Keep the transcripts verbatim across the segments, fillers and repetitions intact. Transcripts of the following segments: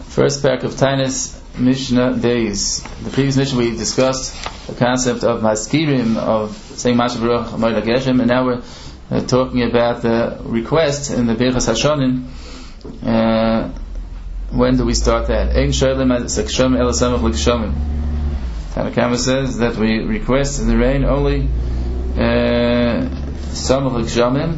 First parak of Tainis Mishnah days. The previous Mishnah we discussed the concept of Maskirim, of saying Masha Baruch Moed Geshem, and now we're uh, talking about the request in the Birchas Hashonim. Uh, when do we start that? Ein Sholim as Sekshom El Samach L'Gshomim. Tanakama says that we request in the rain only Samach L'Gshomim,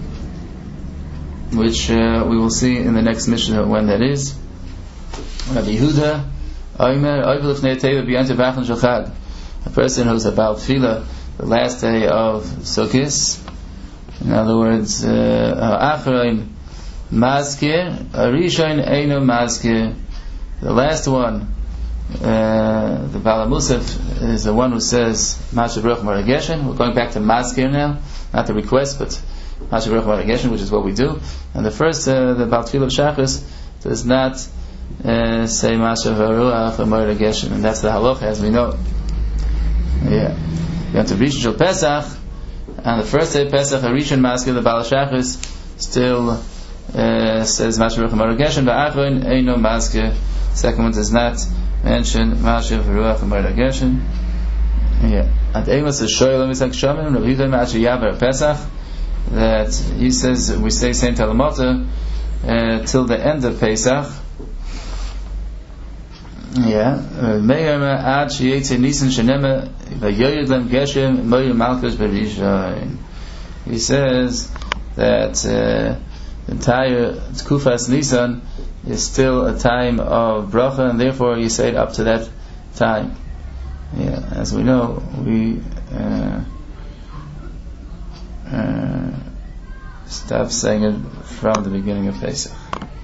which uh, we will see in the next Mishnah when that is. Rabbi Yehuda, Omer, Ovel Lifnei Teva B'Yontiv Achon Shel Chag. A person who's about Tefillah the last day of Sukkot. In other words, Achron Mazkir, Rishon Eino Mazkir. The last one, uh, the Bala Musaf, is the one who says Masha Baruch Moed Geshem. We're going back to Mazkir now, not the request, but Masha Baruch Moed Geshem, which is what we do. And the first, uh, the Baal Tefillah of Shachris, does not Uh, say Masha Baruch Moed Geshem, and that's the halacha as we know. Yeah, you have to Rishon Shel Pesach, and the first day of Pesach, a Rishon Maskir, the Baal Shachris, still uh, says Masha Baruch Moed Geshem. The Achron Eino Maskir. Second one does not mention Masha Baruch Moed Geshem. Yeah, and Amos is Shoyel Misak Shomim Rabbi Yehuda Masha Yavar Pesach. That he says we say same Talamota uh, till the end of Pesach. Yeah, Me'yama ad sheyetze nisan shenema v'yoyed lem geshem moyed malchus berishayin. He says that uh, the entire Tkufas Nisan is still a time of bracha, and therefore you say it up to that time. Yeah, as we know, we uh, uh, stop saying it from the beginning of Pesach.